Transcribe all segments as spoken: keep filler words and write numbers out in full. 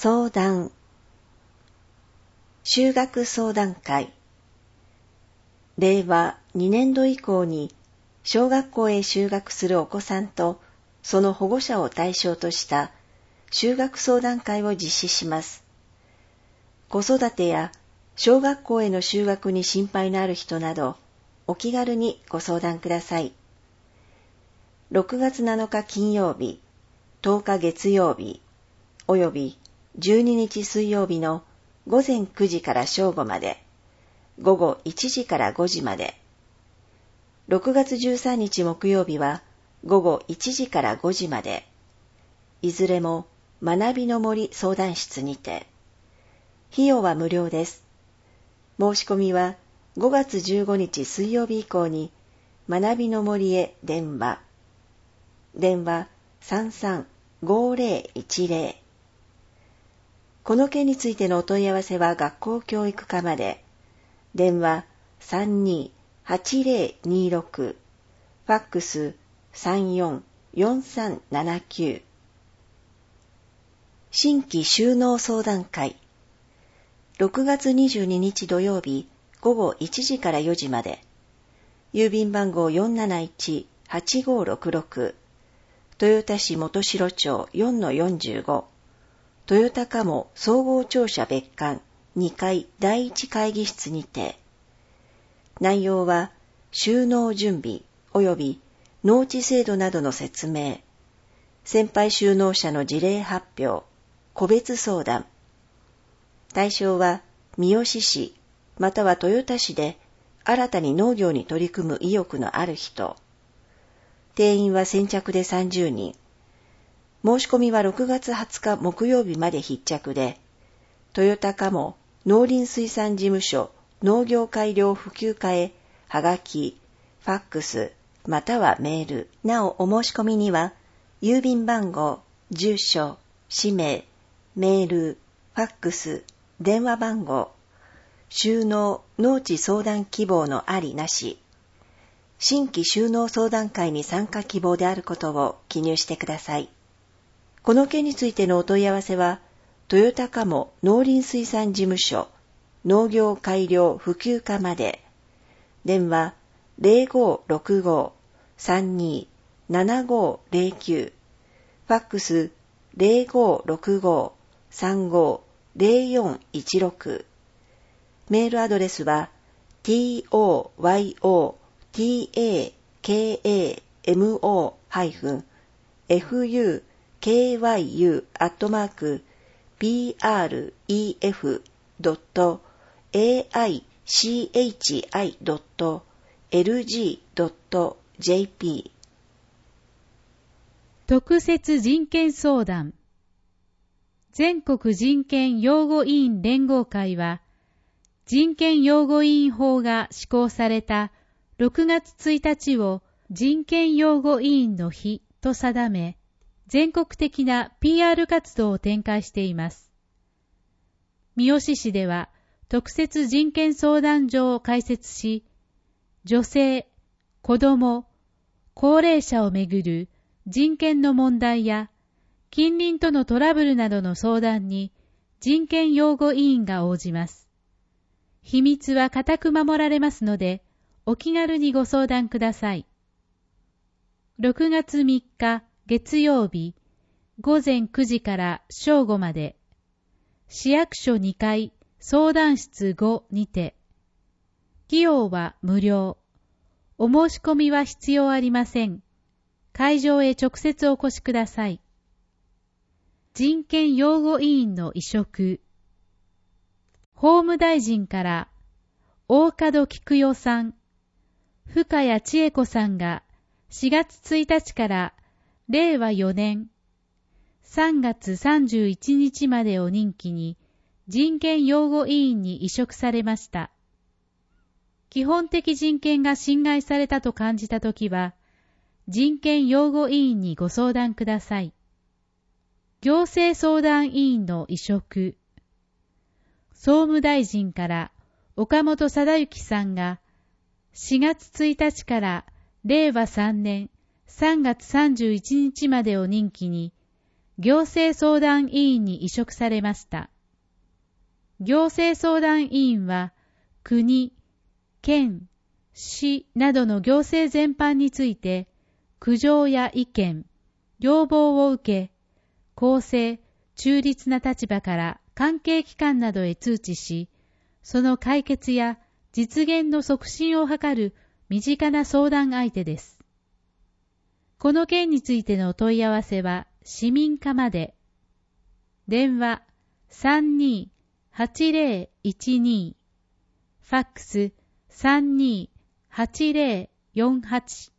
相談。修学相談会。令和にねんど以降に小学校へ修学するお子さんとその保護者を対象とした修学相談会を実施します。子育てや小学校への修学に心配のある人などお気軽にご相談ください。ろくがつなのか金曜日、とおか月曜日、およびじゅうににち水曜日のごぜんくじから正午まで、ごごいちじからごじまで、ろくがつじゅうさんにち木曜日はごごいちじからごじまで、いずれも学びの森相談室にて、費用は無料です。申し込みはごがつじゅうごにち水曜日以降に学びの森へ電話。電話 さんさんごぜろいちぜろ。この件についてのお問い合わせは学校教育課まで。電話 さんにーはちぜろにろく、ファックス さんよんよんさんななきゅう。新規就農相談会。ろくがつにじゅうににち土曜日ごごいちじからよじまで。郵便番号 よんなないちはちごろくろく、豊田市元城町 よんのよんじゅうご、トヨタカモ総合庁舎別館にかいだいいち会議室にて。内容は就農準備及び農地制度などの説明、先輩就農者の事例発表、個別相談。対象は三好市または豊田市で新たに農業に取り組む意欲のある人。定員は先着でさんじゅうにん。申し込みはろくがつはつか木曜日まで必着で、トヨタカモ農林水産事務所農業改良普及課へはがき、ファックスまたはメール。なおお申し込みには郵便番号、住所、氏名、メール、ファックス、電話番号、就農農地相談希望のありなし、新規就農相談会に参加希望であることを記入してください。この件についてのお問い合わせは、トヨタカモ農林水産事務所農業改良普及課まで。電話 ゼロごろくご さんにー ななごゼロきゅう、ファックス ゼロごろくご さんごゼロよんいちろく、メールアドレスは トヨタカモ フユーケーワイユー アットマーク ビーアールイーエフ ドット エーアイシーエイチアイ ドット エルジー ドット ジェーピー。 特設人権相談。全国人権擁護委員連合会は、人権擁護委員法が施行されたろくがつついたちを人権擁護委員の日と定め、全国的な ピーアール 活動を展開しています。三好市では特設人権相談所を開設し、女性、子ども、高齢者をめぐる人権の問題や近隣とのトラブルなどの相談に人権擁護委員が応じます。秘密は固く守られますので、お気軽にご相談ください。ろくがつみっか月曜日、ごぜんくじから正午まで、市役所にかい相談室ごにて。費用は無料。お申し込みは必要ありません。会場へ直接お越しください。人権擁護委員の委嘱。法務大臣から大門菊代さん、深谷千恵子さんがしがつついたちかられいわよねんさんがつさんじゅういちにちまでを任期に人権擁護委員に委嘱されました。基本的人権が侵害されたと感じたときは、人権擁護委員にご相談ください。行政相談委員の委嘱。総務大臣から岡本貞之さんがしがつついたちかられいわさんねんさんがつさんじゅういちにちまでを任期に行政相談委員に委嘱されました。行政相談委員は、国、県、市などの行政全般について、苦情や意見、要望を受け、公正、中立な立場から関係機関などへ通知し、その解決や実現の促進を図る身近な相談相手です。この件についての問い合わせは市民課まで。電話 さんにーはちぜろいちにー、ファックス さんにーはちぜろよんはち。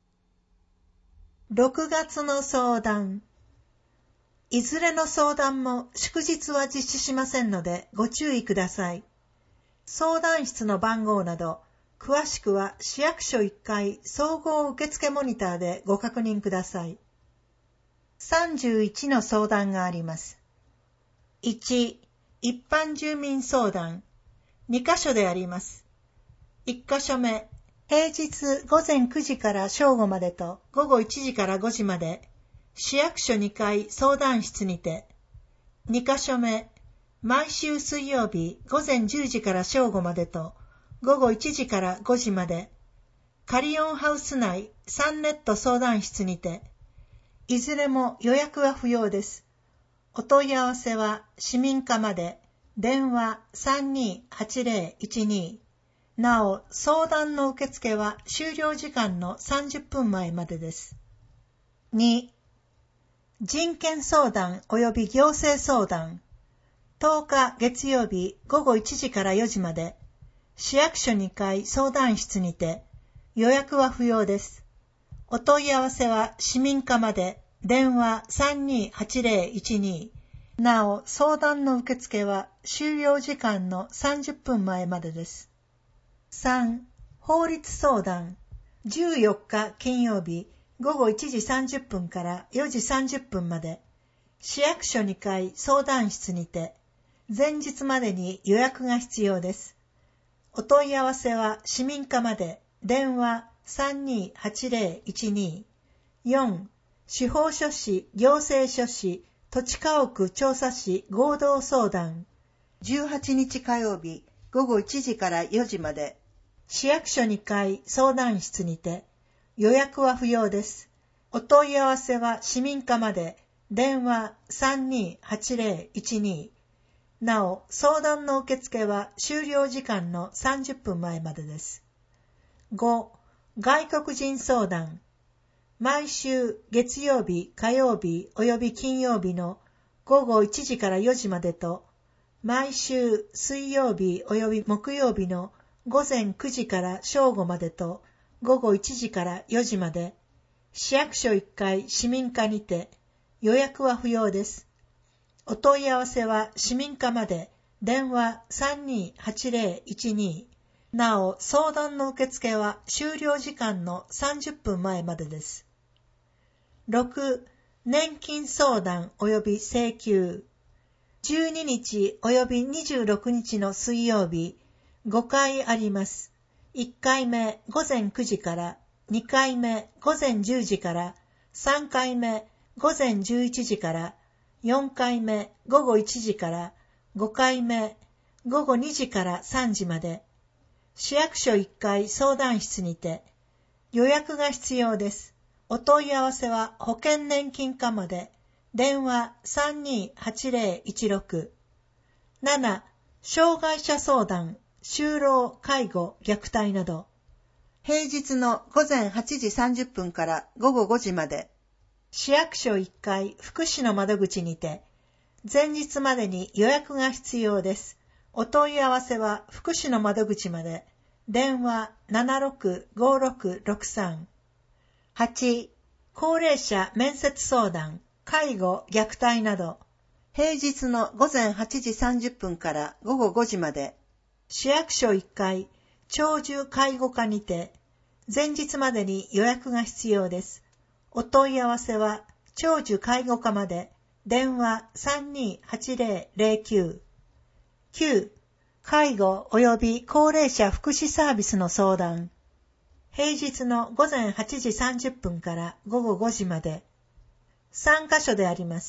ろくがつの相談。いずれの相談も祝日は実施しませんのでご注意ください。相談室の番号など、詳しくは市役所いっかい総合受付モニターでご確認ください。さんじゅういちの相談があります。いち、一般住民相談。にかしょであります。いっかしょめ、平日午前くじから正午までと午後いちじからごじまで、市役所にかい相談室にて。にかしょめ、毎週水曜日午前じゅうじから正午までと午後いちじからごじまで、カリオンハウス内サンネット相談室にて。いずれも予約は不要です。お問い合わせは市民課まで。電話 さんにーはちぜろいちにー。なお、相談の受付は終了時間のさんじゅっぷんまえまでです。に、人権相談及び行政相談。とおか月曜日午後いちじからよじまで、市役所にかい相談室にて、予約は不要です。お問い合わせは市民課まで。電話 さんにーはちぜろいちにー。なお、相談の受付は終了時間のさんじゅっぷんまえまでです。さん、法律相談。じゅうよっか金曜日午後いちじさんじゅっぷんからよじさんじゅっぷんまで、市役所にかい相談室にて、前日までに予約が必要です。お問い合わせは市民課まで。電話 さんにーはちぜろいちにー。よん、司法書士、行政書士、土地家屋調査士合同相談。じゅうはちにち火曜日午後いちじからよじまで、市役所にかい相談室にて、予約は不要です。お問い合わせは市民課まで。電話 さんにーはちぜろいちにー。なお、相談の受付は終了時間のさんじゅっぷんまえまでです。ご、外国人相談。毎週月曜日、火曜日及び金曜日の午後いちじからよじまでと、毎週水曜日及び木曜日の午前くじから正午までと午後いちじからよじまで、市役所いっかい市民課にて、予約は不要です。お問い合わせは市民課まで。電話 さんにーはちぜろいちにー。なお、相談の受付は終了時間のさんじゅっぷんまえまでです。ろく、年金相談及び請求。じゅうににち及びにじゅうろくにちの水曜日、ごかいあります。いっかいめ午前くじから、にかいめ午前じゅうじから、さんかいめ午前じゅういちじから、よんかいめ午後いちじから、ごかいめ午後にじからさんじまで、市役所いっかい相談室にて、予約が必要です。お問い合わせは保険年金課まで。電話 さんにーはちぜろいちろく。なな、障害者相談、就労、介護、虐待など。平日の午前はちじさんじゅっぷんから午後ごじまで、市役所いっかい福祉の窓口にて、前日までに予約が必要です。お問い合わせは福祉の窓口まで。電話 ななろくごろくろくさん。はち、高齢者面接相談、介護、虐待など。平日の午前はちじさんじゅっぷんから午後ごじまで、市役所いっかい長寿介護課にて、前日までに予約が必要です。お問い合わせは長寿介護課まで。電話 さんにーはちぜろぜろきゅう。きゅう、介護及び高齢者福祉サービスの相談。平日の午前はちじさんじゅっぷんから午後ごじまで。さんかしょであります。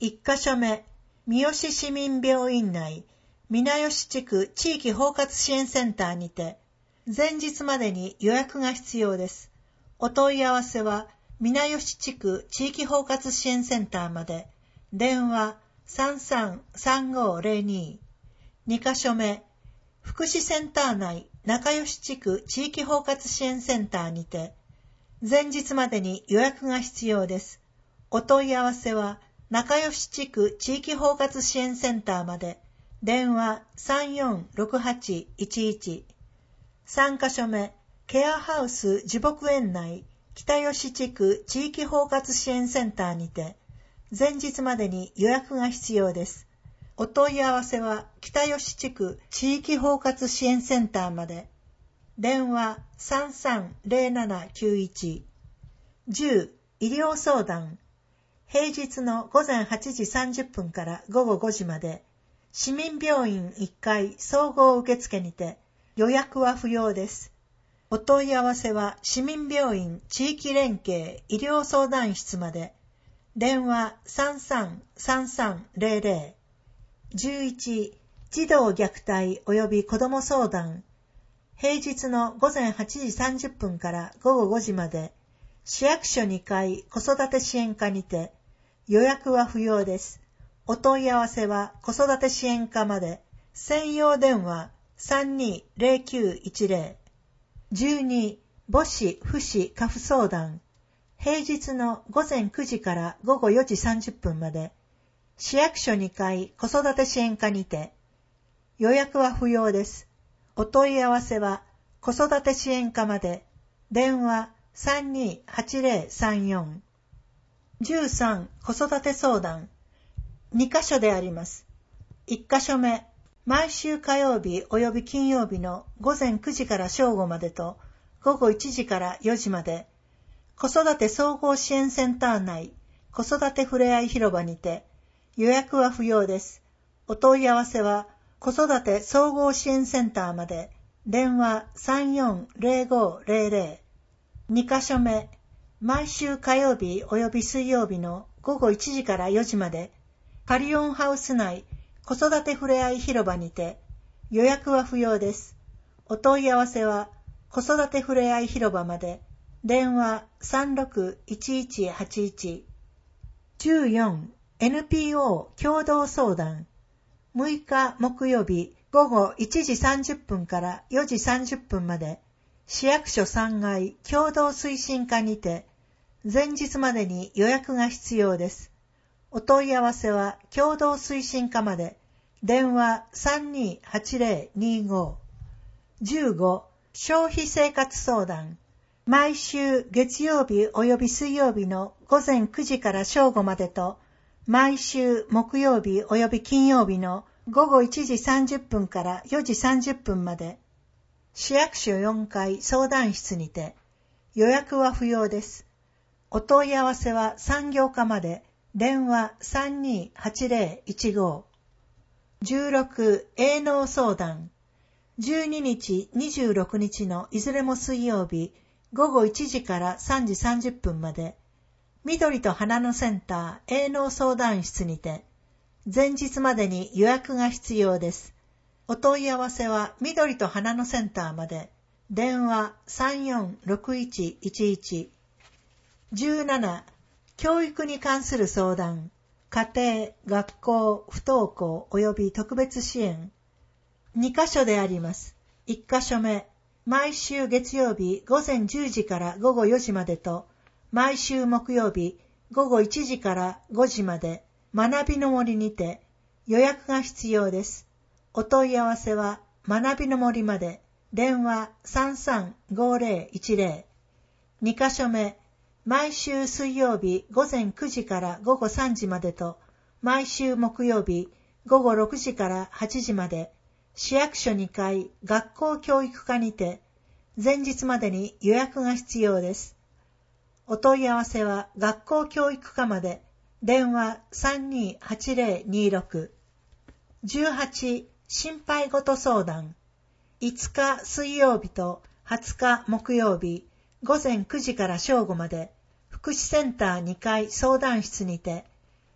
一箇所目、三好市民病院内、皆吉地区地域包括支援センターにて、前日までに予約が必要です。お問い合わせは、皆吉地区地域包括支援センターまで、電話 さんさんさんごゼロに。二箇所目、福祉センター内中吉地区地域包括支援センターにて、前日までに予約が必要です。お問い合わせは、中吉地区地域包括支援センターまで、電話 さんよんろくはちいちいち。三箇所目、ケアハウス地牧園内北吉地区地域包括支援センターにて、前日までに予約が必要です。お問い合わせは北吉地区地域包括支援センターまで。電話 さんさんゼロななきゅういち。じゅう医療相談。平日の午前はちじさんじゅっぷんから午後ごじまで、市民病院いっかい総合受付にて、予約は不要です。お問い合わせは市民病院地域連携医療相談室まで。電話 さんさんさんさんゼロゼロ。じゅういち、児童虐待及び子ども相談。平日の午前はちじさんじゅっぷんから午後ごじまで、市役所にかい子育て支援課にて、予約は不要です。お問い合わせは子育て支援課まで。専用電話 さんにゼロきゅういちゼロ。じゅうに、母子父子家父相談。平日の午前くじから午後よじさんじゅっぷんまで、市役所にかい子育て支援課にて、予約は不要です。お問い合わせは子育て支援課まで。電話 さんにはちゼロさんよん。じゅうさん、子育て相談。に箇所であります。いっ箇所目、毎週火曜日及び金曜日の午前くじから正午までと午後いちじからよじまで、子育て総合支援センター内子育てふれあい広場にて、予約は不要です。お問い合わせは子育て総合支援センターまで。電話 さんよんゼロごゼロゼロ。に箇所目、毎週火曜日及び水曜日の午後いちじからよじまで、カリオンハウス内子育てふれあい広場にて、予約は不要です。お問い合わせは子育てふれあい広場まで。電話 さんろくいちいちはちいち。じゅうよん、エヌピーオー 共同相談。むいか木曜日午後いちじさんじゅっぷんからよじさんじゅっぷんまで、市役所さんがい共同推進課にて、前日までに予約が必要です。お問い合わせは共同推進課まで。電話 さんにはちゼロにご。じゅうご、消費生活相談。毎週月曜日及び水曜日の午前くじから正午までと、毎週木曜日及び金曜日の午後いちじさんじゅっぷんからよじさんじゅっぷんまで、市役所よんかい相談室にて、予約は不要です。お問い合わせは産業課まで。電話 さんにはちゼロいちご。じゅうろく、営農相談。じゅうににち、にじゅうろくにちのいずれも水曜日、午後いちじからさんじさんじゅっぷんまで、緑と花のセンター営農相談室にて、前日までに予約が必要です。お問い合わせは緑と花のセンターまで。電話 さんよんろくいちいちいち。じゅうなな、教育に関する相談。家庭、学校、不登校及び特別支援。に箇所であります。いっ箇所目、毎週月曜日午前じゅうじから午後よじまでと、毎週木曜日午後いちじからごじまで、学びの森にて予約が必要です。お問い合わせは学びの森まで。電話 さんさんごゼロいちゼロ。に箇所目、毎週水曜日午前くじから午後さんじまでと、毎週木曜日午後ろくじからはちじまで、市役所にかい学校教育課にて、前日までに予約が必要です。お問い合わせは学校教育課まで。電話 さんにはちゼロにろく。じゅうはち、心配事相談。いつか水曜日とはつか木曜日、午前くじから正午まで、福祉センターにかい相談室にて、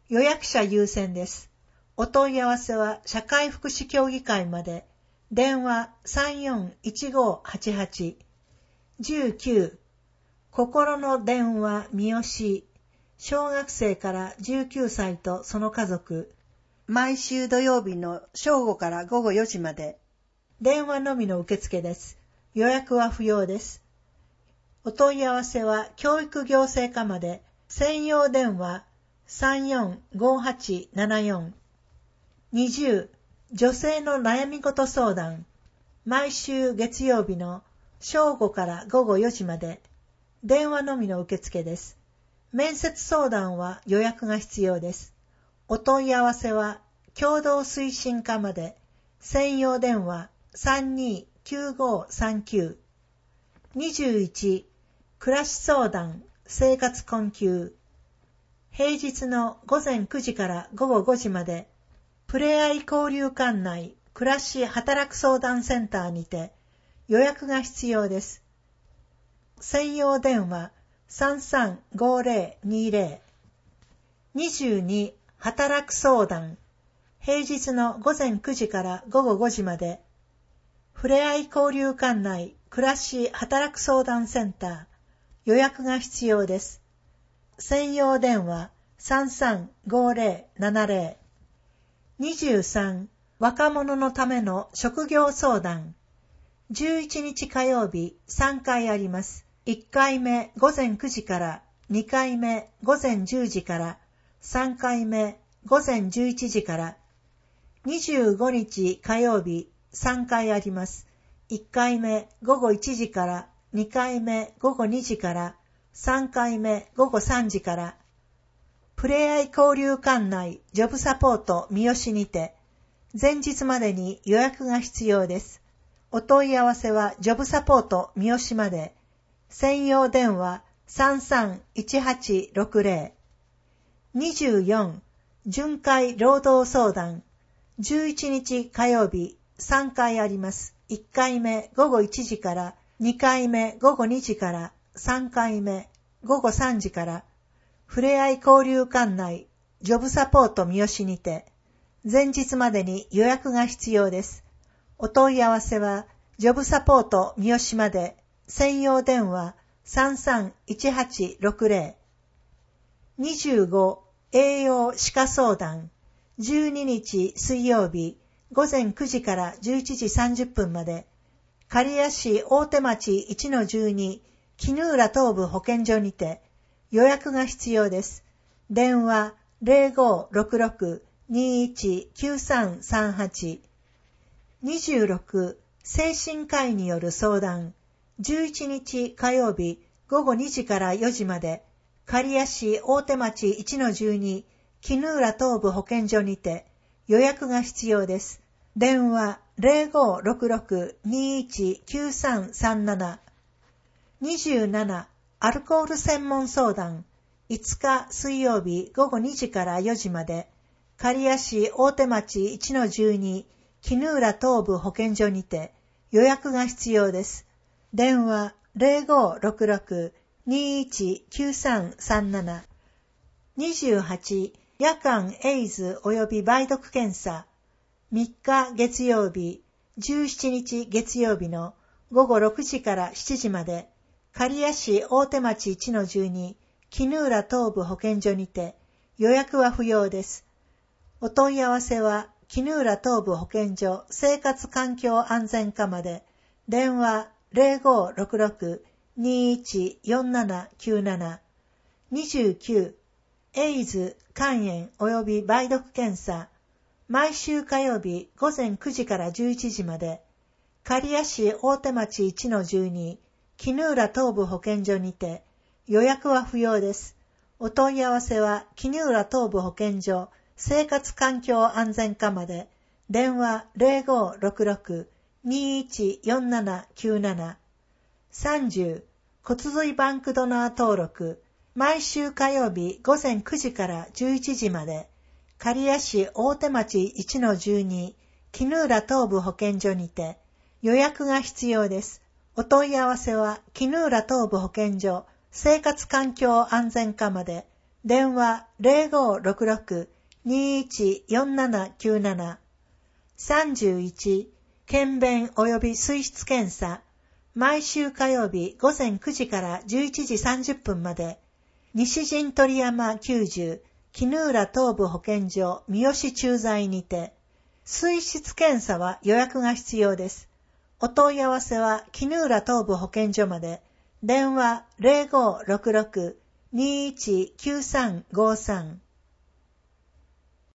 予約者優先です。お問い合わせは社会福祉協議会まで。電話 さんよんいちごはちはち じゅうきゅう 心の電話三好。小学生からじゅうきゅうさいとその家族。毎週土曜日の正午から午後よじまで。電話のみの受付です。予約は不要です。お問い合わせは教育行政課まで。専用電話 さんよんごはちななよん。にじゅう女性の悩み事相談。毎週月曜日の正午から午後よじまで。電話のみの受付です。面接相談は予約が必要です。お問い合わせは共同推進課まで。専用電話 さんにーきゅうごさんきゅう。にじゅういち暮らし相談生活困窮。平日の午前くじから午後ごじまで。ふれあい交流館内暮らし働く相談センターにて予約が必要です。専用電話 さんさんごぜろにぜろ。にじゅうに働く相談。平日の午前くじから午後ごじまで。ふれあい交流館内暮らし働く相談センター。予約が必要です。専用電話 さんさんごぜろななぜろ。にじゅうさん若者のための職業相談。じゅういちにち火曜日さんかいあります。いっかいめ午前くじから、にかいめ午前じゅうじから、さんかいめ午前じゅういちじから。にじゅうごにち火曜日さんかいあります。いっかいめ午後いちじから、にかいめ午後にじから、さんかいめ午後さんじから。ふれあい交流館内ジョブサポート三好にて、前日までに予約が必要です。お問い合わせはジョブサポート三好まで。専用電話 さんさんいちはちろくぜろ。にじゅうよん巡回労働相談。じゅういちにち火曜日さんかいあります。いっかいめ午後いちじから、にかいめ午後にじから、さんかいめ午後さんじから。ふれあい交流館内ジョブサポート三好にて、前日までに予約が必要です。お問い合わせはジョブサポート三好まで。専用電話 さんさんいちはちろくぜろ。にじゅうご栄養歯科相談。じゅうににち水曜日午前くじからじゅういちじさんじゅっぷんまで。刈谷市大手町 いちのじゅうに 絹浦東部保健所にて予約が必要です。電話 ぜろごろくろくにいちきゅうさんさんはち。にじゅうろく精神科医による相談。じゅういちにち火曜日午後にじからよじまで。刈谷市大手町 いちのじゅうに 絹浦東部保健所にて予約が必要です。電話 ぜろごろくろくにいちきゅうさんさんなな。にじゅうななアルコール専門相談。いつか水曜日午後にじからよじまで。刈谷市大手町 いちのじゅうに 絹浦東部保健所にて予約が必要です。電話 ぜろごろくろくにいちきゅうさんさんなな。にじゅうはち夜間エイズ及び梅毒検査。みっか月曜日、じゅうしちにち月曜日のごごろくじからしちじまで。刈谷市大手町 いちのじゅうに 絹浦東部保健所にて予約は不要です。お問い合わせは絹浦東部保健所生活環境安全課まで。電話 ぜろごろくろくにいちよんななきゅうなな。にじゅうきゅうエイズ肝炎及び梅毒検査。毎週火曜日午前くじからじゅういちじまで。刈谷市大手町 いちのじゅうに絹浦東部保健所にて予約は不要です。お問い合わせは絹浦東部保健所生活環境安全課まで。電話 ぜろごろくろくにいちよんななきゅうなな。さんじゅう骨髄バンクドナー登録。毎週火曜日午前くじからじゅういちじまで。刈谷市大手町 いちのじゅうに 絹浦東部保健所にて予約が必要です。お問い合わせは絹浦東部保健所生活環境安全課まで。 電話 ゼロごろくろく にいちよんななきゅうなな。さんじゅういち、検便及び水質検査、毎週火曜日午前くじからじゅういちじさんじゅっぷんまで、西陣鳥山きゅうじゅう、絹浦東部保健所三好駐在にて、水質検査は予約が必要です。お問い合わせは絹浦東部保健所まで、電話 ゼロごろくろく にいちきゅうさんごさん。